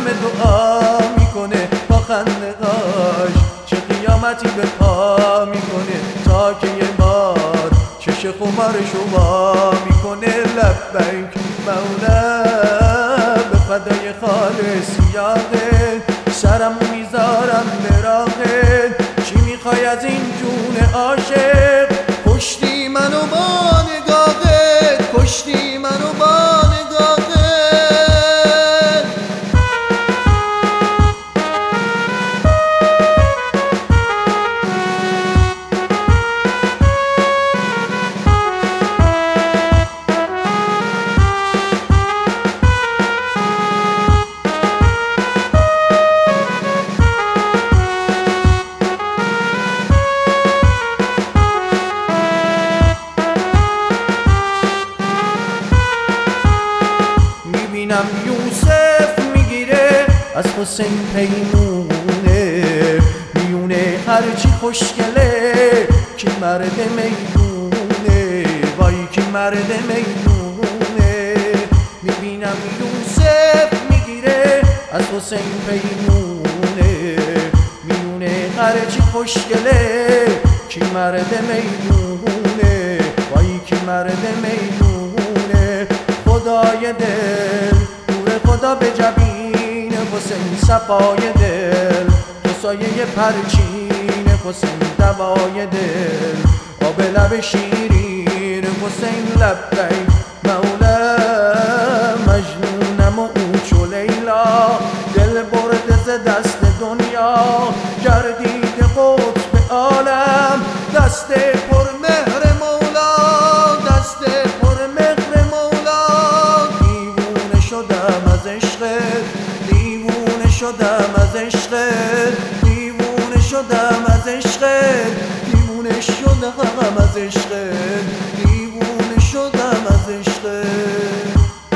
غم دعا میکنه با خنده‌هاش، چه قیامتی به پا میکنه تا که یه بار چش خمارشو وا میکنه. لبیک مولا به فدای خالص یاده، سرمو میذارم به راهه، چی میخوای از این جون عاشق؟ کشتی منو با نگاهت، کشتی منو با نگاهت. میبینم یوسف میگیره از حسین پیمونه، میونه هرچی خوشگله کی مرد میدونه، وای کی مرد میدونه. میبینم یوسف میگیره از حسین پیمونه، میونه هرچی خوشگله کی مرد میدونه، وای کی مرد میدونه. خدای دل نور خدا به جبین حسین، صفای دل تو سایه پرچین حسین، دوای دل آب لب شیرین حسین. لبیک مولا مجنونم و او چو لیلا، دل برده ز دست دنیا گردید قطب عالم، دست پر مهر مولا، دست پر مهر مولا. دیوونه شدم از عشقت، دیوونه شدم از عشقت، دیوونه شدم از عشقت، دیوونه شدم از عشقت، دیوونه شدم از عشقت.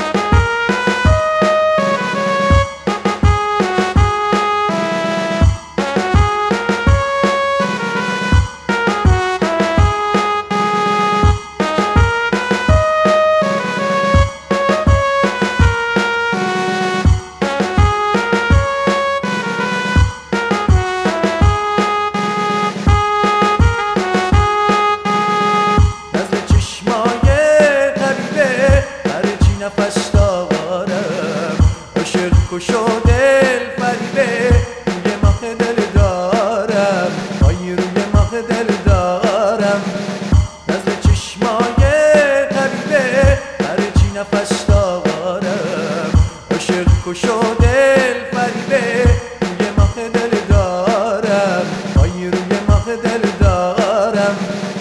نفس دارم عاشق کشو دل فریبه، روی ماه دل دارم، پای روی ماه دل دارم. نزد چشمای حبیبه هرچی نفس دارم، عاشق کشو دل فریبه، روی ماه دل دارم، پای روی ماه دل دارم.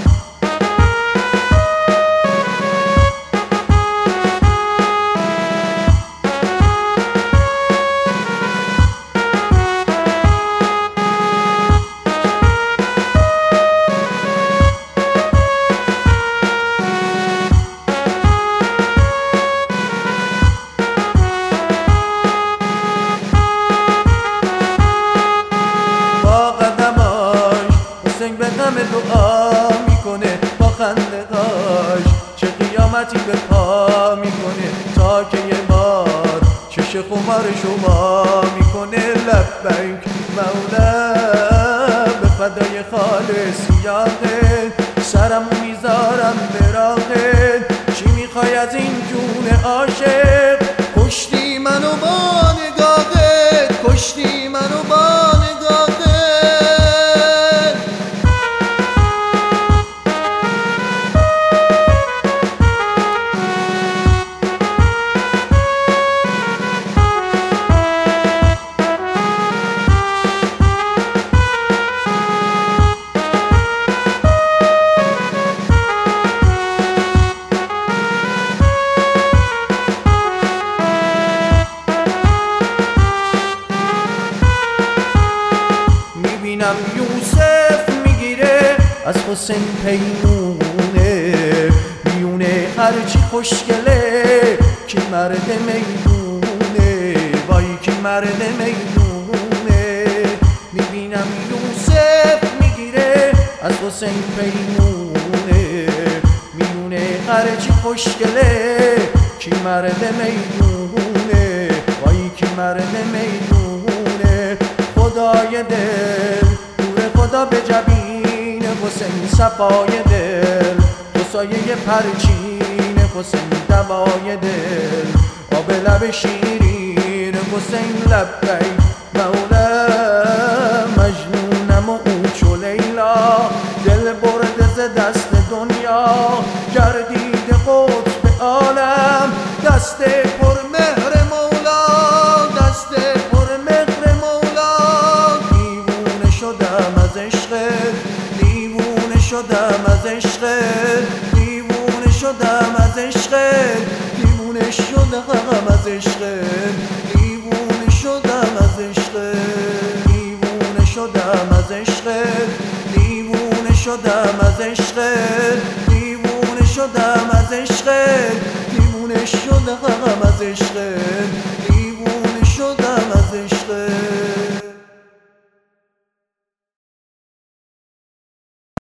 به غم دعا میکنه با خنده‌هاش، چه قیامتی به پا میکنه تا که یه بار چش خمارشو وا میکنه. لبیک مولا به فدای خالص یاده، سرمو میذارم به راهت، چی میخوای از این جون عاشق؟ کشتی منو با نگاهت، کشتی منو با نگاهت. میبینم یوسف میگیره از حسین پیمونه، میونه هرچی خوشگله کی مرد میدونه، وای کی مرد میدونه. میبینم یوسف میگیره از حسین پیمونه، میونه هرچی خوشگله کی مرد میدونه، وای کی مرد میدونه. روزای دل، نور خدا به جبین حسین صفای دل، تو سایه پرچین حسین دوای دل، آب لب شیرین حسین لبیک مولا، مجنونم و او چو لیلا، دل برده ز دست دنیا، گردید قطب عالم، دست پر مهر مولا، دست پر مهر مولا. دیوونه شدم از عشقت، دیوونه شدم از عشقت، دیوونه شدم از عشقت، دیوونه شدم از عشقت، دیوونه شدم از عشقت، دیوونه شدم از عشقت، دیوونه شدم از عشقت، دیوونه شدم از عشقت، دیوونه شدم از عشقت.